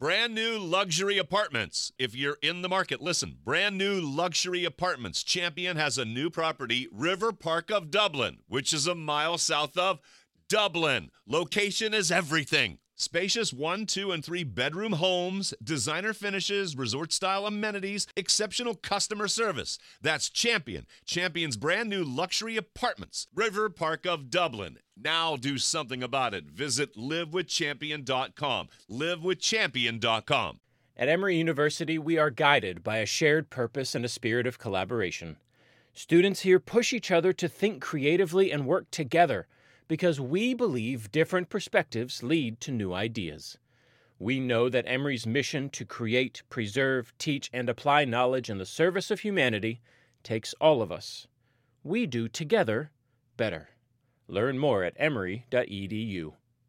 Brand new luxury apartments. If you're in the market, listen. Brand new luxury apartments. Champion has a new property, River Park of Dublin, which is a mile south of Dublin. Location is everything. Spacious 1, 2, and 3 bedroom homes, designer finishes, resort-style amenities, exceptional customer service. That's Champion. Champion's brand new luxury apartments, River Park of Dublin. Now do something about it. Visit livewithchampion.com. livewithchampion.com. At Emory University, we are guided by a shared purpose and a spirit of collaboration. Students here push each other to think creatively and work together, because we believe different perspectives lead to new ideas. We know that Emory's mission to create, preserve, teach, and apply knowledge in the service of humanity takes all of us. We do together better. Learn more at emory.edu.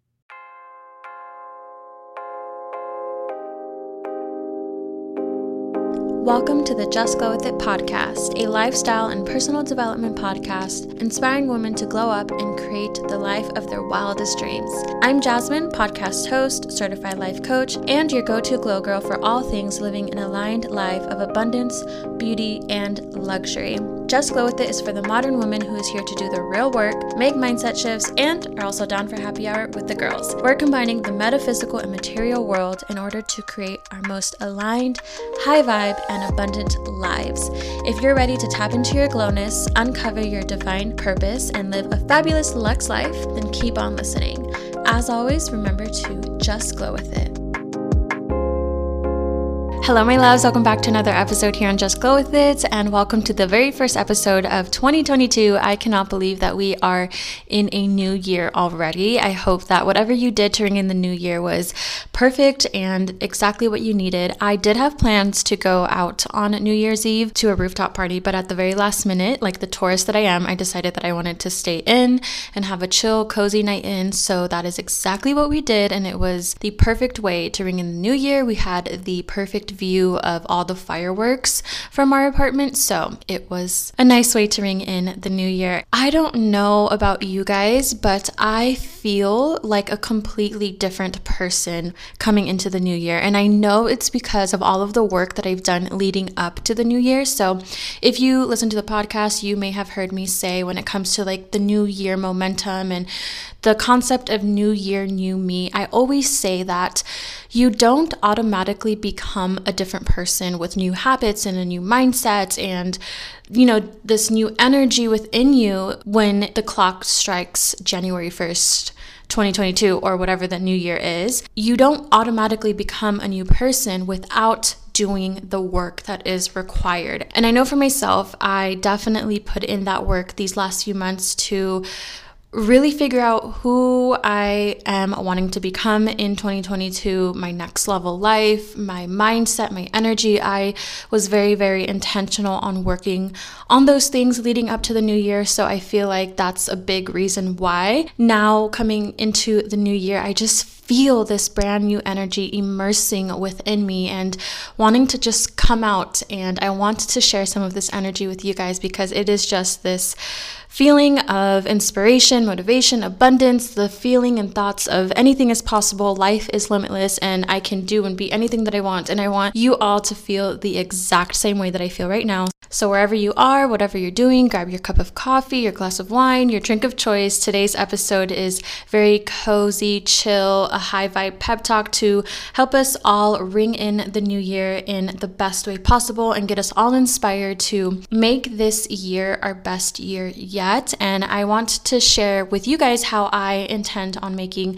Welcome to the Just Glow With It podcast, a lifestyle and personal development podcast inspiring women to glow up and create the life of their wildest dreams. I'm Jasmine, podcast host, certified life coach, and your go-to glow girl for all things living an aligned life of abundance, beauty, and luxury. Just Glow With It is for the modern woman who is here to do the real work, make mindset shifts, and are also down for happy hour with the girls. We're combining the metaphysical and material world in order to create our most aligned, high vibe, and abundant lives. If you're ready to tap into your glowness, uncover your divine purpose, and live a fabulous luxe life, then keep on listening. As always, remember to just glow with it. Hello, my loves. Welcome back to another episode here on Just Glow With It, and welcome to the very first episode of 2022. I cannot believe that we are in a new year already. I hope that whatever you did to ring in the new year was perfect and exactly what you needed. I did have plans to go out on New Year's Eve to a rooftop party, but at the very last minute, like the tourist that I am, I decided that I wanted to stay in and have a chill, cozy night in. So that is exactly what we did, and it was the perfect way to ring in the new year. We had the perfect view of all the fireworks from our apartment, so it was a nice way to ring in the new year. I don't know about you guys, but I feel like a completely different person coming into the new year, and I know it's because of all of the work that I've done leading up to the new year. So if you listen to the podcast, you may have heard me say when it comes to like the new year momentum and the concept of new year, new me, I always say that you don't automatically become a different person with new habits and a new mindset and, this new energy within you when the clock strikes January 1st, 2022, or whatever the new year is. You don't automatically become a new person without doing the work that is required. And I know for myself, I definitely put in that work these last few months to really figure out who I am wanting to become in 2022, my next level life, my mindset, my energy. I was very, very intentional on working on those things leading up to the new year. So I feel like that's a big reason why now coming into the new year, I just feel this brand new energy immersing within me and wanting to just come out. And I want to share some of this energy with you guys because it is just this feeling of inspiration, motivation, abundance, the feeling and thoughts of anything is possible, life is limitless, and I can do and be anything that I want. And I want you all to feel the exact same way that I feel right now. So wherever you are, whatever you're doing, grab your cup of coffee, your glass of wine, your drink of choice. Today's episode is very cozy, chill, a high vibe pep talk to help us all ring in the new year in the best way possible and get us all inspired to make this year our best year yet. And I want to share with you guys how I intend on making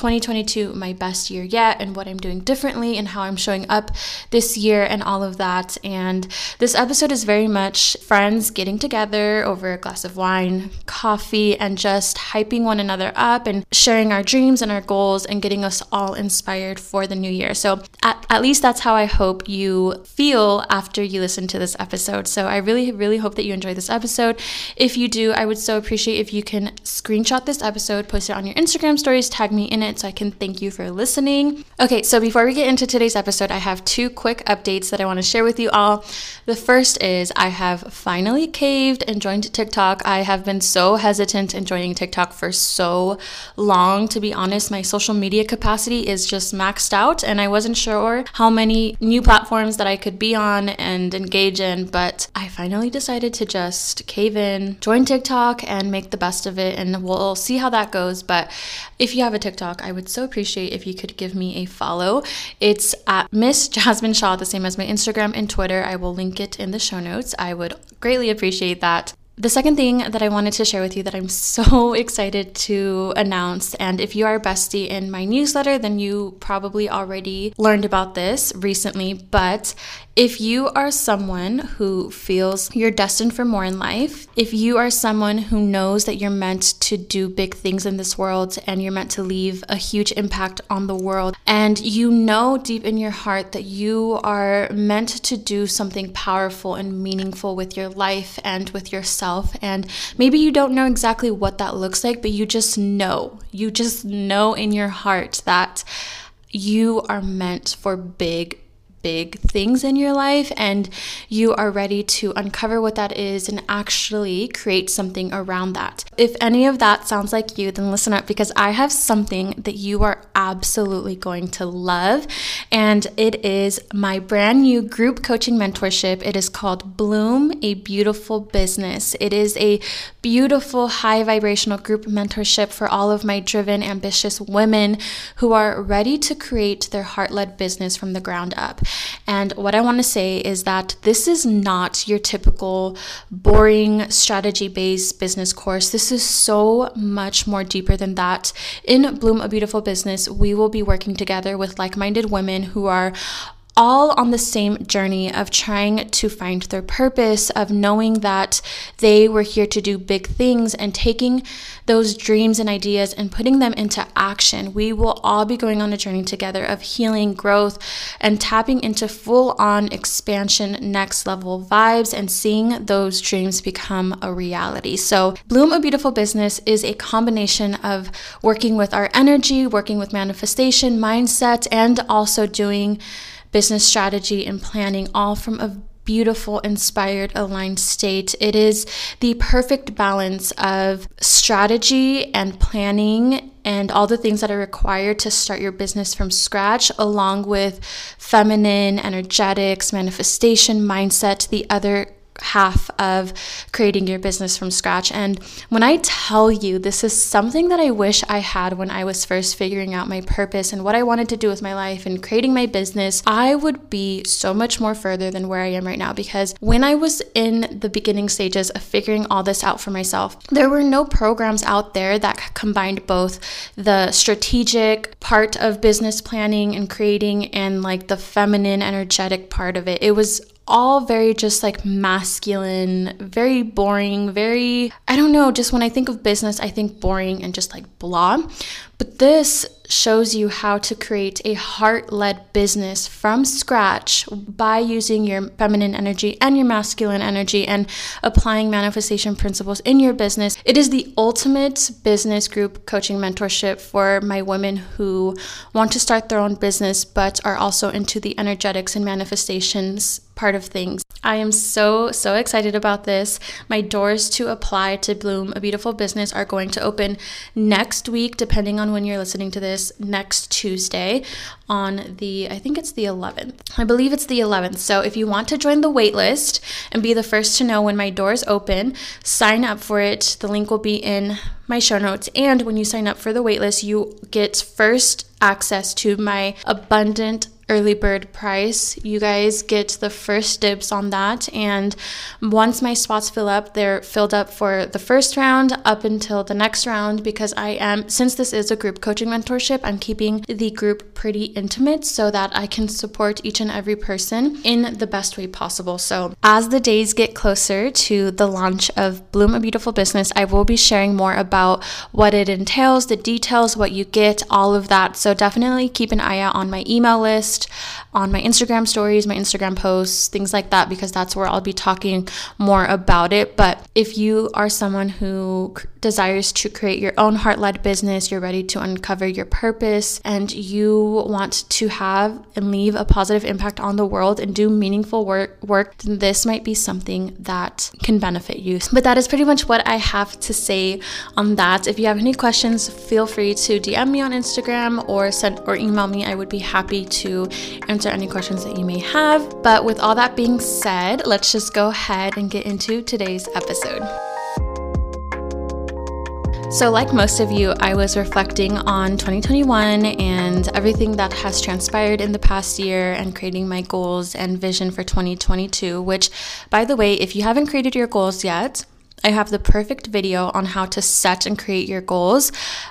2022 my best year yet and what I'm doing differently and how I'm showing up this year and all of that. And this episode is very much friends getting together over a glass of wine, coffee, and just hyping one another up and sharing our dreams and our goals and getting us all inspired for the new year. So at least that's how I hope you feel feel after you listen to this episode. So I really, really hope that you enjoy this episode. If you do, I would so appreciate if you can screenshot this episode, post it on your Instagram stories, tag me in it so I can thank you for listening. Okay, so before we get into today's episode, I have 2 quick updates that I want to share with you all. The first is I have finally caved and joined TikTok. I have been so hesitant in joining TikTok for so long. To be honest, my social media capacity is just maxed out, and I wasn't sure how many new platforms that I could be on and engage in, but I finally decided to just cave in, join TikTok, and make the best of it, and we'll see how that goes. But if you have a TikTok, I would so appreciate if you could give me a follow. It's at Miss Jasmine Shaw, the same as my Instagram and Twitter. I will link it in the show notes. I would greatly appreciate that. The second thing that I wanted to share with you that I'm so excited to announce, and if you are a bestie in my newsletter, then you probably already learned about this recently, but if you are someone who feels you're destined for more in life, if you are someone who knows that you're meant to do big things in this world and you're meant to leave a huge impact on the world, and you know deep in your heart that you are meant to do something powerful and meaningful with your life and with yourself, and maybe you don't know exactly what that looks like, but you just know in your heart that you are meant for big things in your life, and you are ready to uncover what that is and actually create something around that. If any of that sounds like you, then listen up, because I have something that you are absolutely going to love, and it is my brand new group coaching mentorship. It is called Bloom a Beautiful Business. It is a beautiful high vibrational group mentorship for all of my driven, ambitious women who are ready to create their heart-led business from the ground up. And what I want to say is that this is not your typical boring strategy-based business course. This is so much more deeper than that. In Bloom a Beautiful Business, we will be working together with like-minded women who are all on the same journey of trying to find their purpose, of knowing that they were here to do big things and taking those dreams and ideas and putting them into action. We will all be going on a journey together of healing, growth, and tapping into full-on expansion, next level vibes, and seeing those dreams become a reality. So Bloom a Beautiful Business is a combination of working with our energy, working with manifestation, mindset, and also doing business strategy and planning, all from a beautiful, inspired, aligned state. It is the perfect balance of strategy and planning and all the things that are required to start your business from scratch, along with feminine, energetics, manifestation, mindset, the other half of creating your business from scratch. And when I tell you, this is something that I wish I had when I was first figuring out my purpose and what I wanted to do with my life and creating my business, I would be so much more further than where I am right now. Because when I was in the beginning stages of figuring all this out for myself, there were no programs out there that combined both the strategic part of business planning and creating and like the feminine, energetic part of it. It was all very just like masculine, very boring, very, I don't know, just when I think of business, I think boring and just like blah. But this shows you how to create a heart-led business from scratch by using your feminine energy and your masculine energy and applying manifestation principles in your business. It is the ultimate business group coaching mentorship for my women who want to start their own business but are also into the energetics and manifestations part of things. I am so excited about this. My doors to apply to Bloom a Beautiful Business are going to open next week, depending on when you're listening to this, next Tuesday on I think it's the 11th. I believe it's the 11th. So if you want to join the wait list and be the first to know when my doors open, sign up for it. The link will be in my show notes. And when you sign up for the wait list, you get first access to my abundant early bird price. You guys get the first dibs on that, and once my spots fill up, they're filled up for the first round up until the next round, because since this is a group coaching mentorship, I'm keeping the group pretty intimate so that I can support each and every person in the best way possible. So as the days get closer to the launch of Bloom a Beautiful Business, I will be sharing more about what it entails, the details, what you get, all of that. So definitely keep an eye out on my email list. post on my Instagram stories, my Instagram posts, things like that, because that's where I'll be talking more about it. But if you are someone who desires to create your own heart-led business, you're ready to uncover your purpose, and you want to have and leave a positive impact on the world and do meaningful work, then this might be something that can benefit you. But that is pretty much what I have to say on that. If you have any questions, feel free to DM me on Instagram or send or email me. I would be happy to answer any questions that you may have. But with all that being said, let's just go ahead and get into today's episode. So like most of you, I was reflecting on 2021 and everything that has transpired in the past year and creating my goals and vision for 2022, which, by the way, if you haven't created your goals yet, I have the perfect video on how to set and create your goals.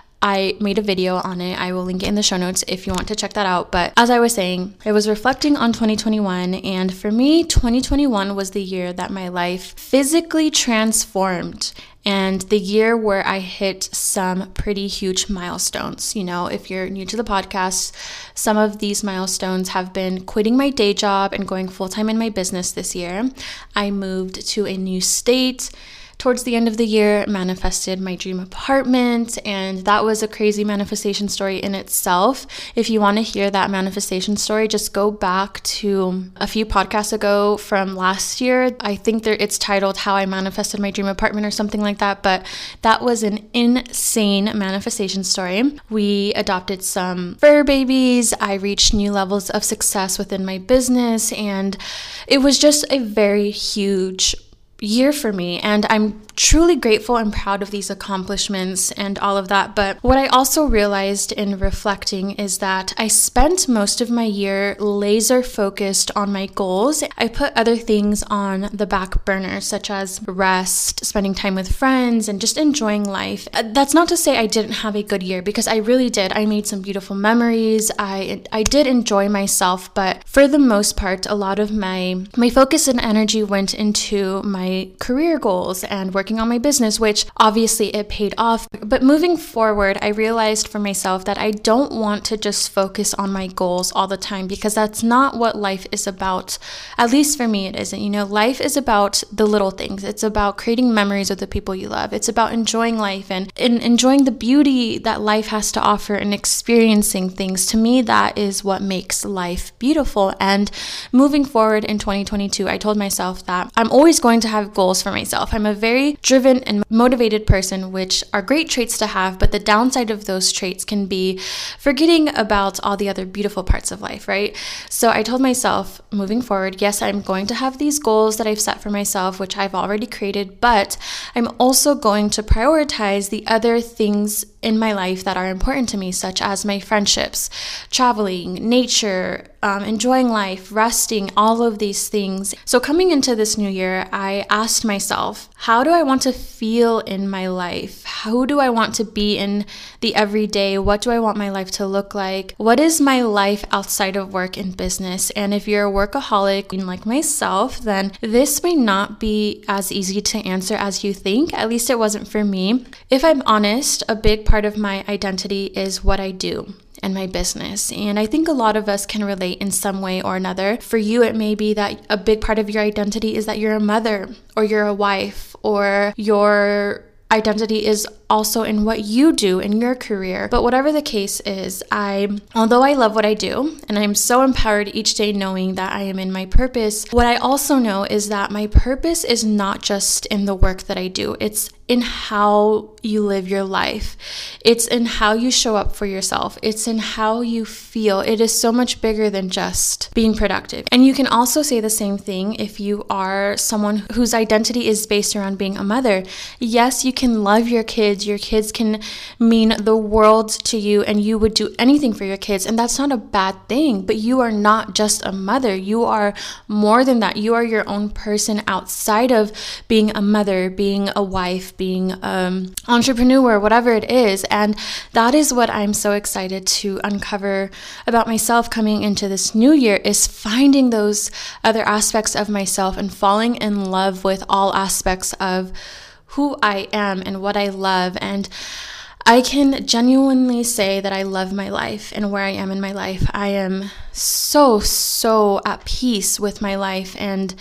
I made a video on it. I will link it in the show notes if you want to check that out. But as I was saying, I was reflecting on 2021, and for me, 2021 was the year that my life physically transformed, and the year where I hit some pretty huge milestones. You know, if you're new to the podcast, some of these milestones have been quitting my day job and going full-time in my business this year. I moved to a new state. Towards the end of the year, manifested my dream apartment, and that was a crazy manifestation story in itself. If you want to hear that manifestation story, just go back to a few podcasts ago from last year. I think it's titled How I Manifested My Dream Apartment or something like that, but that was an insane manifestation story. We adopted some fur babies. I reached new levels of success within my business, and it was just a very huge year for me, and I'm truly grateful and proud of these accomplishments and all of that. But what I also realized in reflecting is that I spent most of my year laser focused on my goals. I put other things on the back burner, such as rest, spending time with friends, and just enjoying life. That's not to say I didn't have a good year, because I really did. I made some beautiful memories. I did enjoy myself, but for the most part, a lot of my focus and energy went into my career goals and working on my business, which obviously it paid off. But moving forward, I realized for myself that I don't want to just focus on my goals all the time, because that's not what life is about. At least for me, it isn't. You know, life is about the little things. It's about creating memories with the people you love. It's about enjoying life and enjoying the beauty that life has to offer and experiencing things. To me, that is what makes life beautiful. And moving forward in 2022, I told myself that I'm always going to have goals for myself. I'm a very driven and motivated person, which are great traits to have, but the downside of those traits can be forgetting about all the other beautiful parts of life, right? So I told myself, moving forward, yes, I'm going to have these goals that I've set for myself, which I've already created, but I'm also going to prioritize the other things in my life that are important to me, such as my friendships, traveling, nature, enjoying life, resting, all of these things. So coming into this new year, I asked myself, how do I want to feel in my life? Who do I want to be in the everyday? What do I want my life to look like? What is my life outside of work and business? And if you're a workaholic like myself, then this may not be as easy to answer as you think. At least it wasn't for me. If I'm honest, a big part of my identity is what I do and my business. And I think a lot of us can relate in some way or another. For you, it may be that a big part of your identity is that you're a mother, or you're a wife, or your identity is also in what you do in your career. But whatever the case is, although I love what I do, and I'm so empowered each day knowing that I am in my purpose, what I also know is that my purpose is not just in the work that I do. It's in how you live your life. It's in how you show up for yourself. It's in how you feel. It is so much bigger than just being productive. And you can also say the same thing if you are someone whose identity is based around being a mother. Yes, you can love your kids. Your kids can mean the world to you, and you would do anything for your kids. And that's not a bad thing, but you are not just a mother. You are more than that. You are your own person outside of being a mother, being a wife, being an entrepreneur, whatever it is. And that is what I'm so excited to uncover about myself coming into this new year, is finding those other aspects of myself and falling in love with all aspects of who I am and what I love. And I can genuinely say that I love my life and where I am in my life. I am so at peace with my life and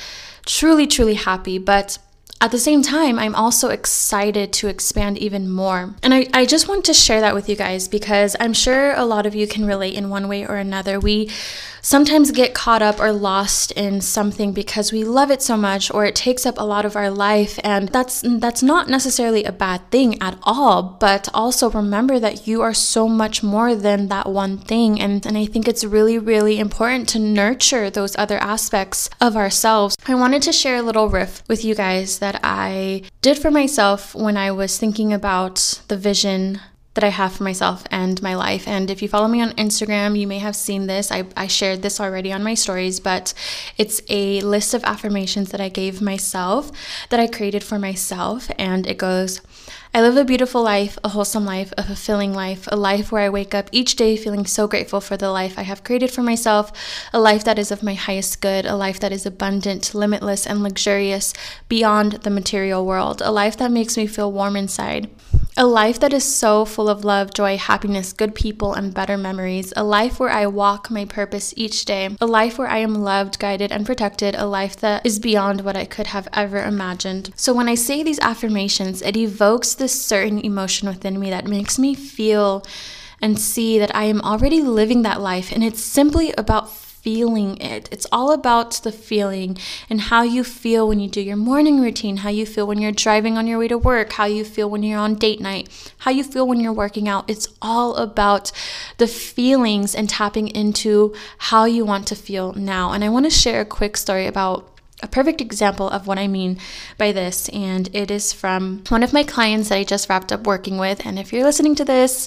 truly happy. But at the same time, I'm also excited to expand even more. And I just want to share that with you guys because I'm sure a lot of you can relate in one way or another. We sometimes get caught up or lost in something because we love it so much, or it takes up a lot of our life, and that's not necessarily a bad thing at all. But also remember that you are so much more than that one thing, and I think it's really important to nurture those other aspects of ourselves. I wanted to share a little riff with you guys that I did for myself when I was thinking about the vision that I have for myself and my life. And if you follow me on Instagram, you may have seen this. I shared this already on my stories, but it's a list of affirmations that I gave myself, that I created for myself. And it goes, I live a beautiful life, a wholesome life, a fulfilling life, a life where I wake up each day feeling so grateful for the life I have created for myself, a life that is of my highest good, a life that is abundant, limitless, and luxurious beyond the material world, a life that makes me feel warm inside. A life that is so full of love, joy, happiness, good people, and better memories. A life where I walk my purpose each day. A life where I am loved, guided, and protected. A life that is beyond what I could have ever imagined. So when I say these affirmations, it evokes this certain emotion within me that makes me feel and see that I am already living that life. And it's simply about feeling it. It's all about the feeling and how you feel when you do your morning routine, how you feel when you're driving on your way to work, how you feel when you're on date night, how you feel when you're working out. It's all about the feelings and tapping into how you want to feel now. And I want to share a quick story about a perfect example of what I mean by this, and it is from one of my clients that I just wrapped up working with. And if you're listening to this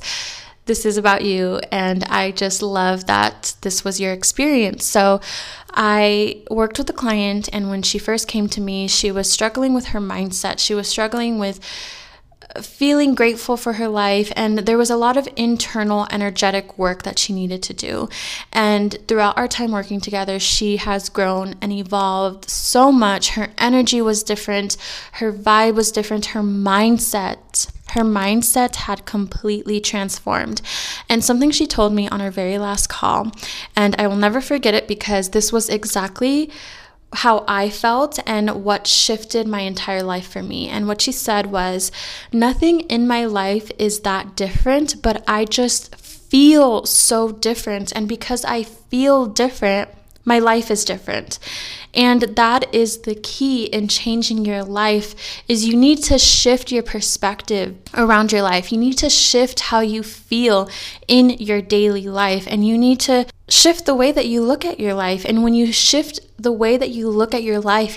is about you, and I just love that this was your experience. So I worked with a client, and when she first came to me, she was struggling with her mindset. She was struggling with feeling grateful for her life, and there was a lot of internal energetic work that she needed to do. And throughout our time working together, she has grown and evolved so much. Her energy was different, her vibe was different, her mindset had completely transformed. And something she told me on our very last call, and I will never forget it because this was exactly how I felt and what shifted my entire life for me. And what she said was, nothing in my life is that different, but I just feel so different. And because I feel different, my life is different. And that is the key in changing your life, is you need to shift your perspective around your life. You need to shift how you feel in your daily life, and you need to shift the way that you look at your life. And when you shift the way that you look at your life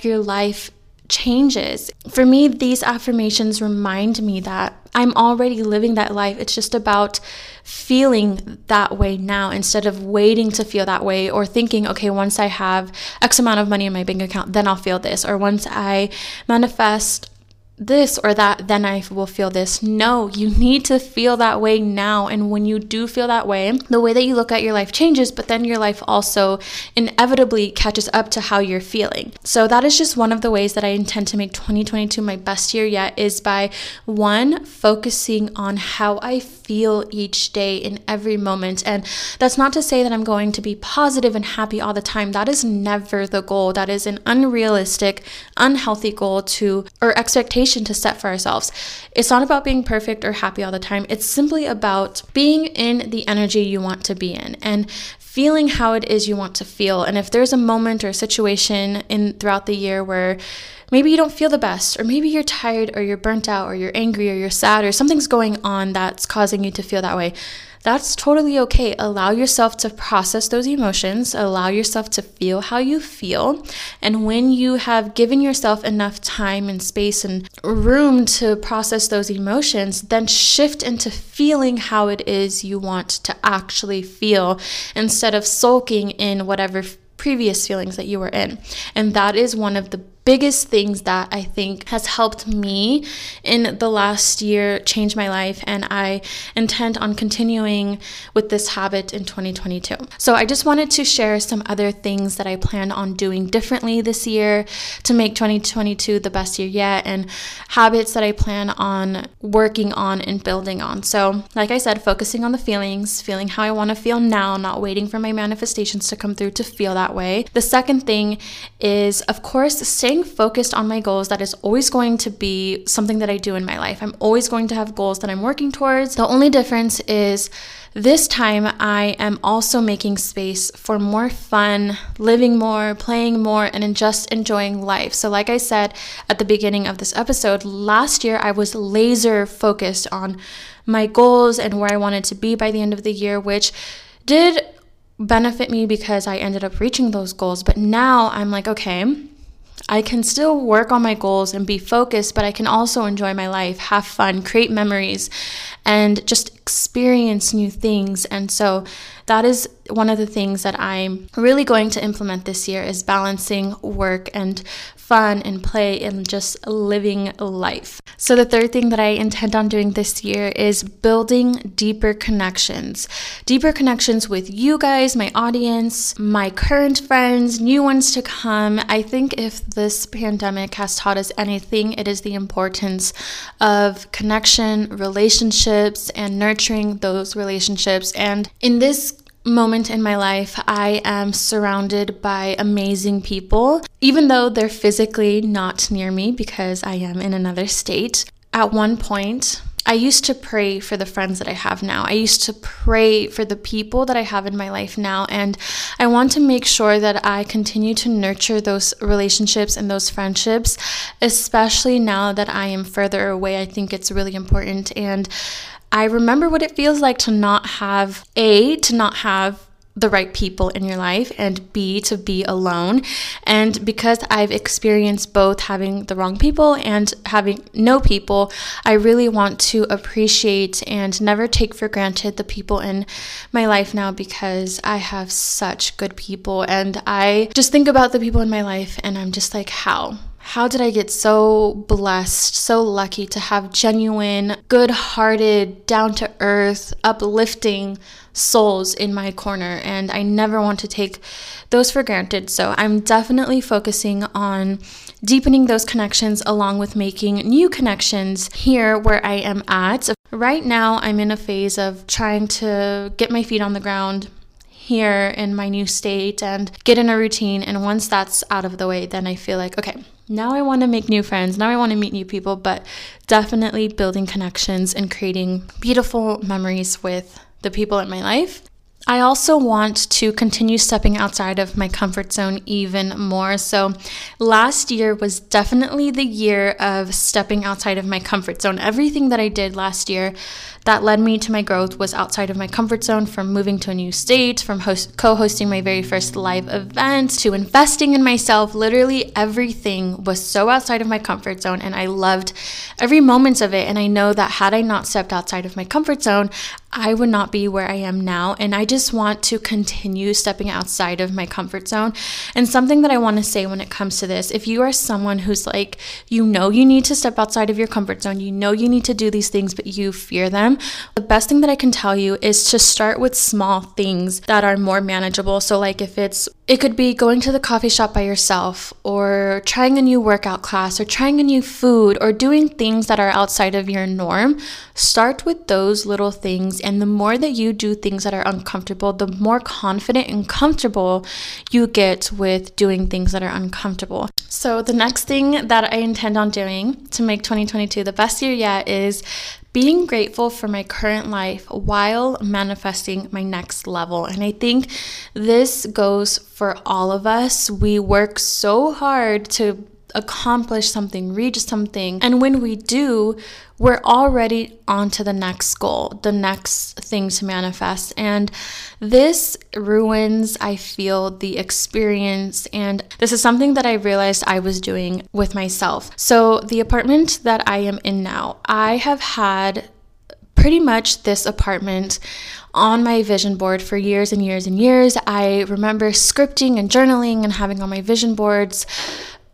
changes. For me, these affirmations remind me that I'm already living that life. It's just about feeling that way now instead of waiting to feel that way, or thinking, okay, once I have X amount of money in my bank account, then I'll feel this, or once I manifest this or that, then I will feel this. No, you need to feel that way now. And when you do feel that way, the way that you look at your life changes, but then your life also inevitably catches up to how you're feeling. So that is just one of the ways that I intend to make 2022 my best year yet, is by one, focusing on how I feel each day in every moment. And that's not to say that I'm going to be positive and happy all the time. That is never the goal. That is an unrealistic, unhealthy goal or expectation to set for ourselves. It's not about being perfect or happy all the time. It's simply about being in the energy you want to be in and feeling how it is you want to feel. And if there's a moment or a situation throughout the year where maybe you don't feel the best, or maybe you're tired, or you're burnt out, or you're angry, or you're sad, or something's going on that's causing you to feel that way, that's totally okay. Allow yourself to process those emotions. Allow yourself to feel how you feel. And when you have given yourself enough time and space and room to process those emotions, then shift into feeling how it is you want to actually feel, instead of sulking in whatever previous feelings that you were in. And that is one of the biggest things that I think has helped me in the last year change my life, and I intend on continuing with this habit in 2022. So I just wanted to share some other things that I plan on doing differently this year to make 2022 the best year yet, and habits that I plan on working on and building on. So like I said, focusing on the feeling how I want to feel now, not waiting for my manifestations to come through to feel that way. The second thing is, of course, staying focused on my goals. That is always going to be something that I do in my life. I'm always going to have goals that I'm working towards. The only difference is this time I am also making space for more fun, living more, playing more, and just enjoying life. So like I said at the beginning of this episode, last year I was laser focused on my goals and where I wanted to be by the end of the year, which did benefit me because I ended up reaching those goals. But now I'm like, okay, I can still work on my goals and be focused, but I can also enjoy my life, have fun, create memories, and just experience new things. And so that is one of the things that I'm really going to implement this year, is balancing work and fun and play and just living life. So the third thing that I intend on doing this year is building deeper connections with you guys, my audience, my current friends, new ones to come. I think if this pandemic has taught us anything, it is the importance of connection, relationships, and nurturing those relationships. And in this moment in my life, I am surrounded by amazing people, even though they're physically not near me because I am in another state. At one point, I used to pray for the friends that I have now. I used to pray for the people that I have in my life now. And I want to make sure that I continue to nurture those relationships and those friendships, especially now that I am further away. I think it's really important. And I remember what it feels like to not have the right people in your life, and B, to be alone. And because I've experienced both having the wrong people and having no people, I really want to appreciate and never take for granted the people in my life now, because I have such good people. And I just think about the people in my life and I'm just like, how did I get so blessed, so lucky to have genuine, good-hearted, down-to-earth, uplifting souls in my corner? And I never want to take those for granted. So I'm definitely focusing on deepening those connections along with making new connections here where I am at. Right now, I'm in a phase of trying to get my feet on the ground here in my new state and get in a routine. And once that's out of the way, then I feel like, okay, now I want to make new friends. Now I want to meet new people, but definitely building connections and creating beautiful memories with the people in my life. I also want to continue stepping outside of my comfort zone even more. So last year was definitely the year of stepping outside of my comfort zone. Everything that I did last year that led me to my growth was outside of my comfort zone, from moving to a new state, from co-hosting my very first live event, to investing in myself. Literally everything was so outside of my comfort zone, and I loved every moment of it. And I know that had I not stepped outside of my comfort zone, I would not be where I am now. And I just want to continue stepping outside of my comfort zone. And something that I want to say when it comes to this, if you are someone who's like, you need to step outside of your comfort zone, you need to do these things, but you fear them, the best thing that I can tell you is to start with small things that are more manageable. So like it could be going to the coffee shop by yourself, or trying a new workout class, or trying a new food, or doing things that are outside of your norm. Start with those little things. And the more that you do things that are uncomfortable, the more confident and comfortable you get with doing things that are uncomfortable. So the next thing that I intend on doing to make 2022 the best year yet is being grateful for my current life while manifesting my next level. And I think this goes for all of us. We work so hard to accomplish something, reach something. And when we do, we're already on to the next goal, the next thing to manifest. And this ruins, I feel, the experience. And this is something that I realized I was doing with myself. So the apartment that I am in now, I have had pretty much this apartment on my vision board for years and years and years. I remember scripting and journaling and having on my vision boards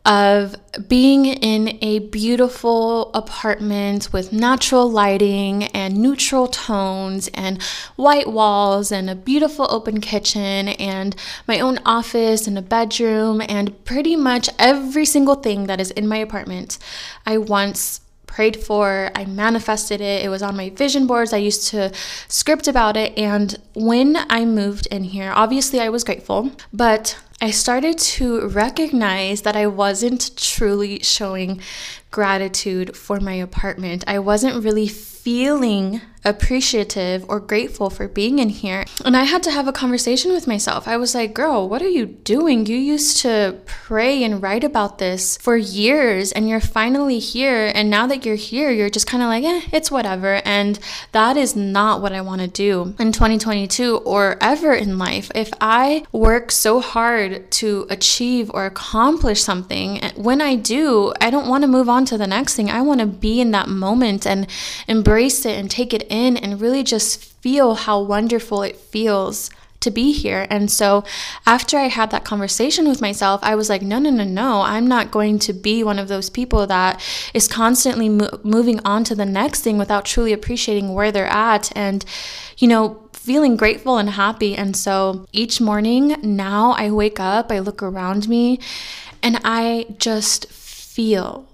of being in a beautiful apartment with natural lighting and neutral tones and white walls and a beautiful open kitchen and my own office and a bedroom and pretty much every single thing that is in my apartment I once prayed for. I manifested it. It was on my vision boards. I used to script about it. And when I moved in here, obviously I was grateful, but I started to recognize that I wasn't truly showing gratitude for my apartment. I wasn't really feeling appreciative or grateful for being in here. And I had to have a conversation with myself. I was like, girl, what are you doing? You used to pray and write about this for years and you're finally here. And now that you're here, you're just kind of like, it's whatever. And that is not what I want to do in 2022 or ever in life. If I work so hard to achieve or accomplish something, when I do, I don't want to move on to the next thing. I want to be in that moment and embrace it and take it in and really just feel how wonderful it feels to be here. And so after I had that conversation with myself, I was like, no, I'm not going to be one of those people that is constantly moving on to the next thing without truly appreciating where they're at and, feeling grateful and happy. And so each morning now I wake up, I look around me, and I just feel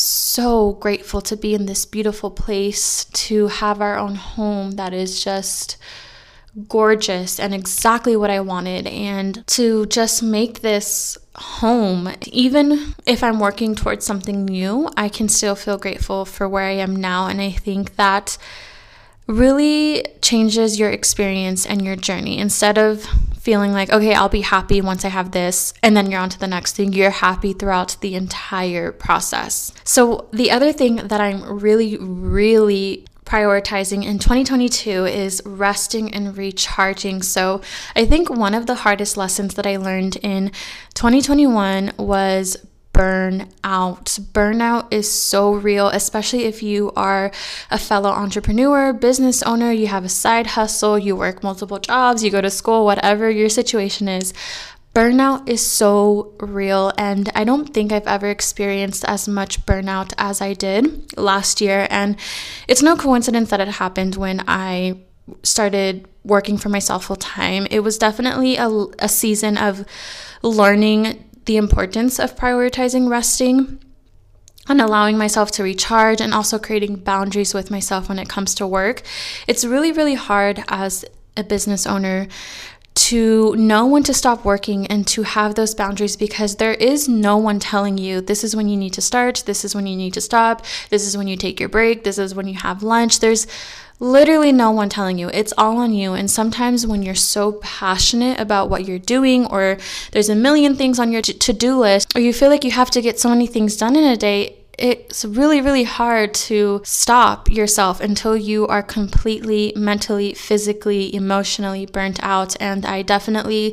so grateful to be in this beautiful place, to have our own home that is just gorgeous and exactly what I wanted, and to just make this home. Even if I'm working towards something new, I can still feel grateful for where I am now. And I think that really changes your experience and your journey. Instead of feeling like, okay, I'll be happy once I have this, and then you're on to the next thing, you're happy throughout the entire process. So the other thing that I'm really prioritizing in 2022 is resting and recharging. So I think one of the hardest lessons that I learned in 2021 was burnout. Burnout is so real, especially if you are a fellow entrepreneur, business owner, you have a side hustle, you work multiple jobs, you go to school, whatever your situation is. Burnout is so real, and I don't think I've ever experienced as much burnout as I did last year. And it's no coincidence that it happened when I started working for myself full time. It was definitely a season of learning the importance of prioritizing resting and allowing myself to recharge, and also creating boundaries with myself when it comes to work. It's really hard as a business owner to know when to stop working and to have those boundaries, because there is no one telling you this is when you need to start, this is when you need to stop, this is when you take your break, this is when you have lunch. There's literally no one telling you. It's all on you. And sometimes when you're so passionate about what you're doing, or there's a million things on your to-do list, or you feel like you have to get so many things done in a day, it's really hard to stop yourself until you are completely mentally, physically, emotionally burnt out. And I definitely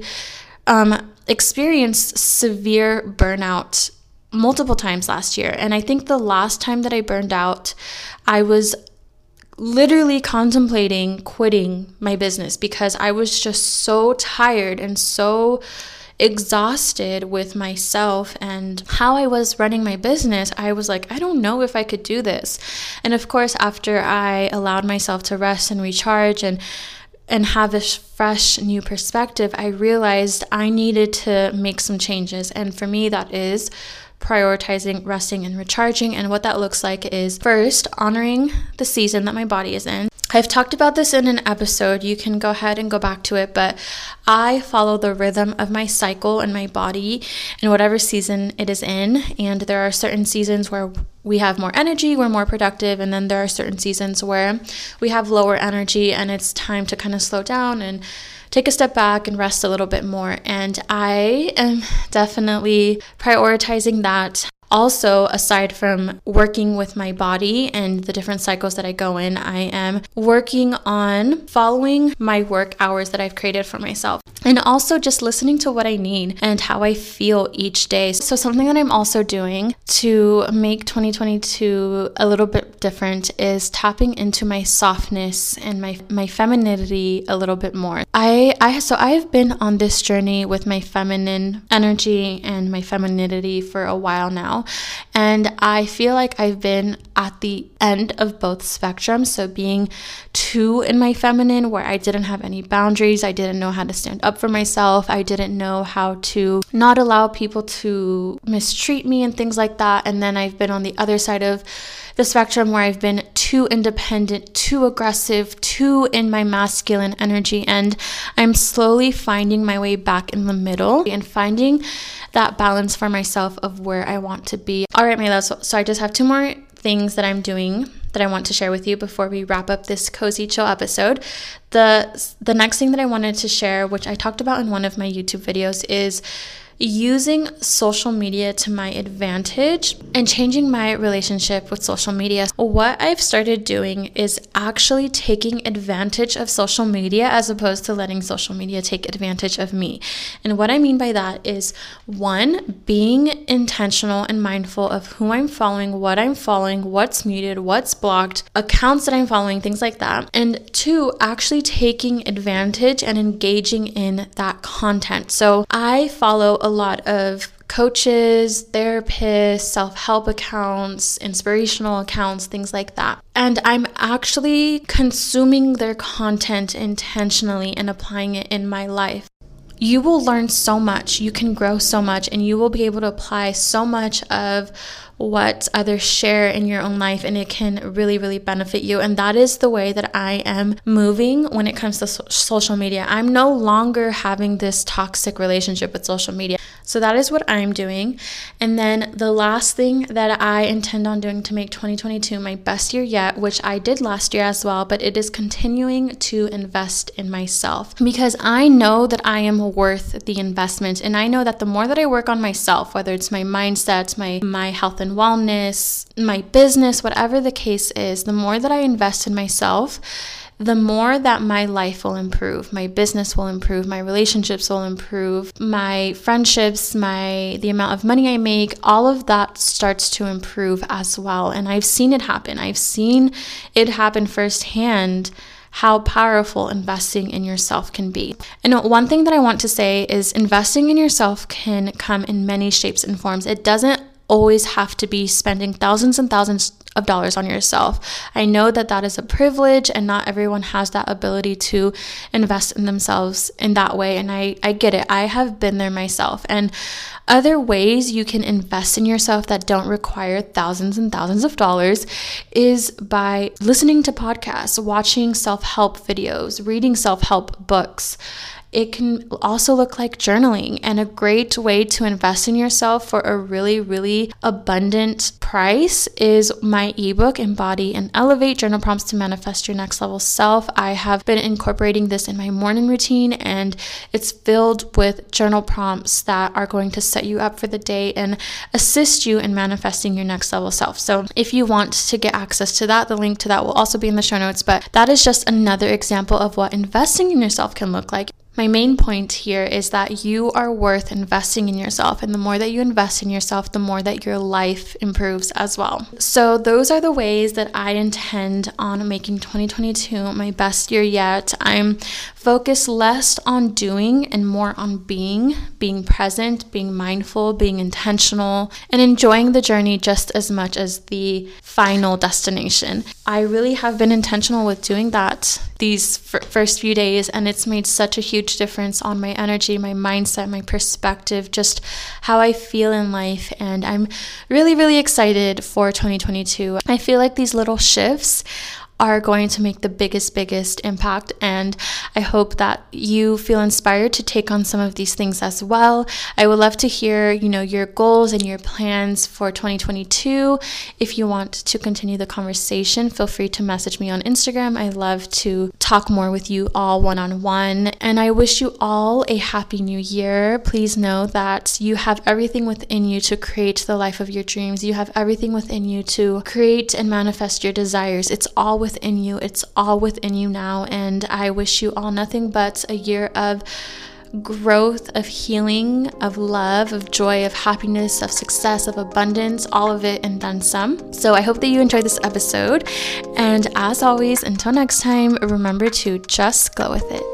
experienced severe burnout multiple times last year. And I think the last time that I burned out, I was literally contemplating quitting my business because I was just so tired and so exhausted with myself and how I was running my business. I was like, I don't know if I could do this. And of course, after I allowed myself to rest and recharge and have this fresh new perspective, I realized I needed to make some changes. And for me, that is prioritizing resting and recharging. And what that looks like is first honoring the season that my body is in. I've talked about this in an episode. You can go ahead and go back to it, but I follow the rhythm of my cycle and my body in whatever season it is in. And there are certain seasons where we have more energy, we're more productive, and then there are certain seasons where we have lower energy and it's time to kind of slow down and take a step back and rest a little bit more. And I am definitely prioritizing that. Also, aside from working with my body and the different cycles that I go in, I am working on following my work hours that I've created for myself. And also just listening to what I need and how I feel each day. So something that I'm also doing to make 2022 a little bit different is tapping into my softness and my femininity a little bit more. I've been on this journey with my feminine energy and my femininity for a while now. And I feel like I've been at the end of both spectrums. So being too in my feminine, where I didn't have any boundaries, I didn't know how to stand up for myself, I didn't know how to not allow people to mistreat me and things like that. And then I've been on the other side of the spectrum where I've been too independent, too aggressive, too in my masculine energy. And I'm slowly finding my way back in the middle and finding that balance for myself of where I want to be. All right, my loves. So I just have 2 more things that I'm doing that I want to share with you before we wrap up this cozy chill episode. The next thing that I wanted to share, which I talked about in one of my YouTube videos, is using social media to my advantage and changing my relationship with social media. What I've started doing is actually taking advantage of social media as opposed to letting social media take advantage of me. And what I mean by that is, 1, being intentional and mindful of who I'm following, what's muted, what's blocked, accounts that I'm following, things like that. And 2, actually taking advantage and engaging in that content. So I follow a lot of coaches, therapists, self-help accounts, inspirational accounts, things like that. And I'm actually consuming their content intentionally and applying it in my life. You will learn so much, you can grow so much, and you will be able to apply so much of what others share in your own life, and it can really, really benefit you. And that is the way that I am moving when it comes to social media. I'm no longer having this toxic relationship with social media. So that is what I'm doing. And then the last thing that I intend on doing to make 2022 my best year yet, which I did last year as well, but it is continuing to invest in myself, because I know that I am worth the investment. And I know that the more that I work on myself, whether it's my mindset, my health and wellness, my business, whatever the case is, the more that I invest in myself, the more that my life will improve, my business will improve, my relationships will improve, my friendships, the amount of money I make, all of that starts to improve as well. And I've seen it happen. I've seen it happen firsthand, how powerful investing in yourself can be. And one thing that I want to say is, investing in yourself can come in many shapes and forms. It doesn't always have to be spending thousands and thousands of dollars on yourself. I know that that is a privilege, and not everyone has that ability to invest in themselves in that way. And I get it. I have been there myself. And other ways you can invest in yourself that don't require thousands and thousands of dollars is by listening to podcasts, watching self-help videos, reading self-help books. It can also look like journaling, and a great way to invest in yourself for a really, really abundant price is my ebook, Embody and Elevate: Journal Prompts to Manifest Your Next Level Self. I have been incorporating this in my morning routine, and it's filled with journal prompts that are going to set you up for the day and assist you in manifesting your next level self. So if you want to get access to that, the link to that will also be in the show notes, but that is just another example of what investing in yourself can look like. My main point here is that you are worth investing in yourself, and the more that you invest in yourself, the more that your life improves as well. So those are the ways that I intend on making 2022 my best year yet. I'm focused less on doing and more on being present, being mindful, being intentional, and enjoying the journey just as much as the final destination. I really have been intentional with doing that these first few days, and it's made such a huge difference on my energy, my mindset, my perspective, just how I feel in life. And I'm really, really excited for 2022. I feel like these little shifts are going to make the biggest impact. And I hope that you feel inspired to take on some of these things as well. I would love to hear, your goals and your plans for 2022. If you want to continue the conversation, feel free to message me on Instagram. I love to talk more with you all one-on-one. And I wish you all a happy new year. Please know that you have everything within you to create the life of your dreams. You have everything within you to create and manifest your desires. It's all within you. It's all within you now. And I wish you all nothing but a year of growth, of healing, of love, of joy, of happiness, of success, of abundance, all of it and then some. So I hope that you enjoyed this episode. And as always, until next time, remember to just go with it.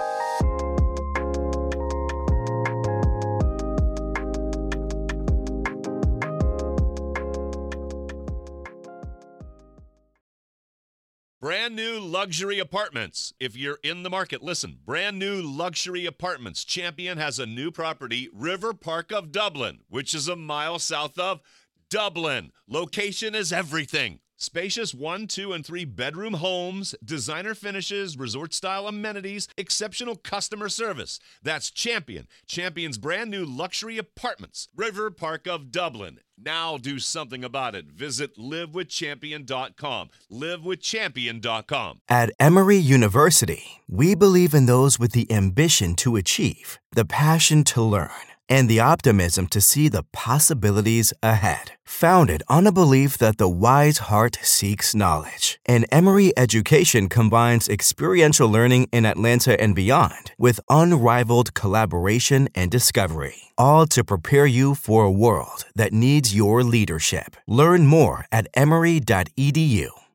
Brand new luxury apartments. If you're in the market, listen. Brand new luxury apartments. Champion has a new property, River Park of Dublin, which is a mile south of Dublin. Location is everything. Spacious 1, 2, and 3 bedroom homes, designer finishes, resort-style amenities, exceptional customer service. That's Champion. Champion's brand new luxury apartments, River Park of Dublin. Now do something about it. Visit livewithchampion.com. Livewithchampion.com. At Emory University, we believe in those with the ambition to achieve, the passion to learn, and the optimism to see the possibilities ahead. Founded on a belief that the wise heart seeks knowledge, and Emory education combines experiential learning in Atlanta and beyond with unrivaled collaboration and discovery, all to prepare you for a world that needs your leadership. Learn more at emory.edu.